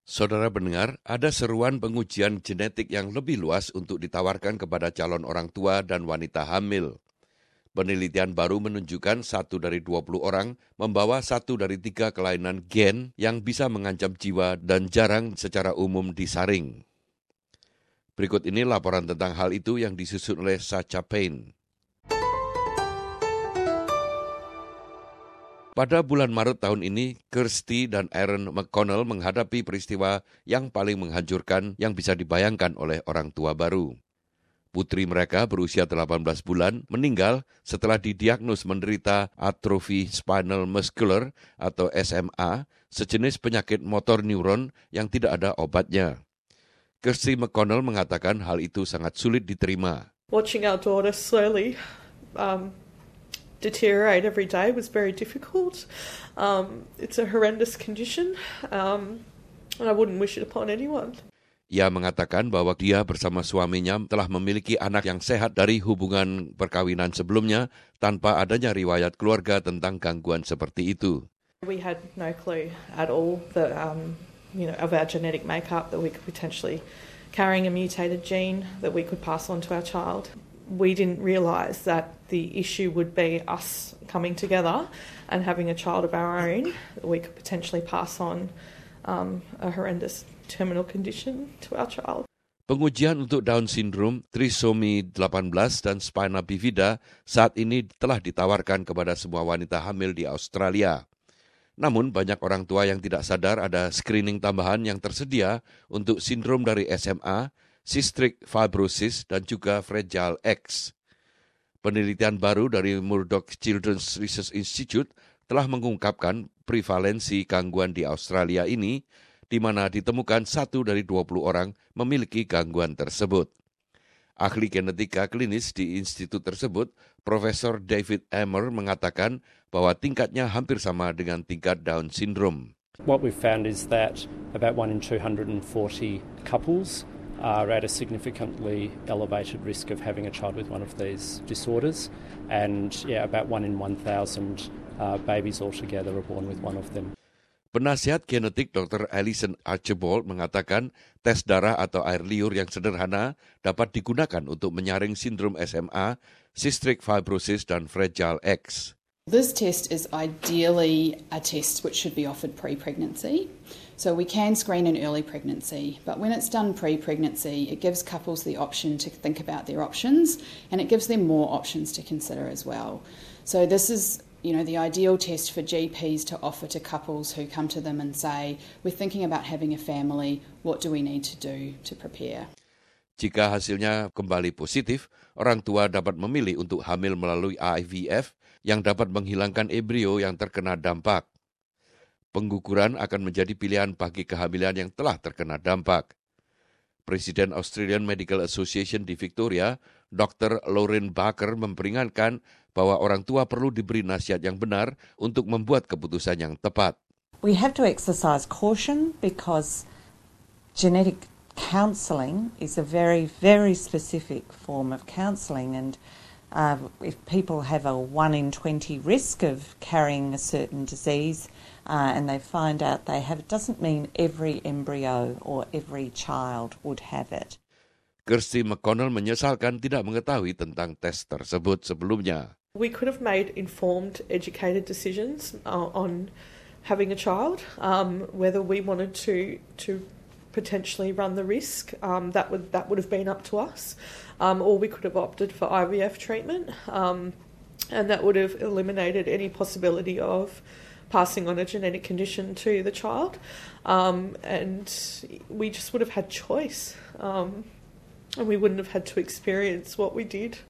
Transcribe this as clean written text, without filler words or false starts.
Saudara pendengar, ada seruan pengujian genetik yang lebih luas untuk ditawarkan kepada calon orang tua dan wanita hamil. Penelitian baru menunjukkan 1 dari 20 orang membawa 1 dari 3 kelainan gen yang bisa mengancam jiwa dan jarang secara umum disaring. Berikut ini laporan tentang hal itu yang disusun oleh Sacha Payne. Pada bulan Maret tahun ini, Kirsty dan Aaron McConnell menghadapi peristiwa yang paling menghancurkan yang bisa dibayangkan oleh orang tua baru. Putri mereka berusia 18 bulan meninggal setelah didiagnos menderita atrofi spinal muscular atau SMA, sejenis penyakit motor neuron yang tidak ada obatnya. Kirsty McConnell mengatakan hal itu sangat sulit diterima. Watching our daughter slowly deteriorate every day was very difficult. It's a horrendous condition, and I wouldn't wish it upon anyone. Ia mengatakan bahwa dia bersama suaminya telah memiliki anak yang sehat dari hubungan perkawinan sebelumnya tanpa adanya riwayat keluarga tentang gangguan seperti itu. We had no clue at all that, of our genetic makeup, that we could potentially carrying a mutated gene that we could pass on to our child. We didn't realise that the issue would be us coming together and having a child of our own that we could potentially pass on a horrendous terminal condition to our child. Pengujian untuk Down syndrome, trisomi 18 dan spina bifida saat ini telah ditawarkan kepada semua wanita hamil di Australia. Namun banyak orang tua yang tidak sadar ada screening tambahan yang tersedia untuk sindrom dari SMA, cystic fibrosis, dan juga Fragile X. Penelitian baru dari Murdoch Children's Research Institute telah mengungkapkan prevalensi gangguan di Australia ini, di mana ditemukan 1 dari 20 orang memiliki gangguan tersebut. Ahli genetika klinis di institut tersebut, Profesor David Ammer, mengatakan bahwa tingkatnya hampir sama dengan tingkat Down syndrome. What we've found is that about 1 in 240 couples are at a significantly elevated risk of having a child with one of these disorders, and about 1 in 1,000 babies altogether are born with one of them. Penasihat genetik Dr. Alison Archibald mengatakan tes darah atau air liur yang sederhana dapat digunakan untuk menyaring sindrom SMA, cystic fibrosis, dan Fragile X. This test is ideally a test which should be offered pre-pregnancy. So we can screen in early pregnancy, but when it's done pre-pregnancy, it gives couples the option to think about their options, and it gives them more options to consider as well. So this is the ideal test for GPs to offer to couples who come to them and say, we're thinking about having a family, what do we need to do to prepare? Jika hasilnya kembali positif, orang tua dapat memilih untuk hamil melalui IVF yang dapat menghilangkan embrio yang terkena dampak. Pengguguran akan menjadi pilihan bagi kehamilan yang telah terkena dampak. Presiden Australian Medical Association di Victoria, Dr. Lauren Barker, memperingatkan bahwa orang tua perlu diberi nasihat yang benar untuk membuat keputusan yang tepat. We have to exercise caution because genetic counselling is a very, very specific form of counselling, and if people have a 1 in 20 risk of carrying a certain disease and they find out they have it, doesn't mean every embryo or every child would have it. Kirsty McConnell menyesalkan tidak mengetahui tentang tes tersebut sebelumnya. We could have made informed, educated decisions on having a child, whether we wanted to potentially run the risk. That would have been up to us, or we could have opted for IVF treatment, and that would have eliminated any possibility of passing on a genetic condition to the child, and we just would have had choice, and we wouldn't have had to experience what we did.